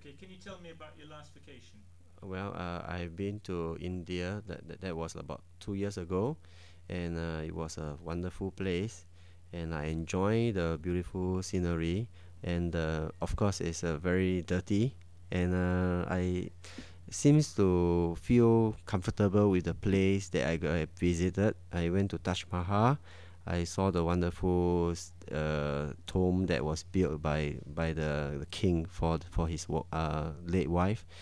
Okay, can you tell me about your last vacation? Well, I've been to India. That was about 2 years ago, and it was a wonderful place, and I enjoy the beautiful scenery. And of course, it's very dirty, and I seems to feel comfortable with the place that I visited. I went to Taj Mahal. I saw the wonderful tomb that was built by the king for his late wife,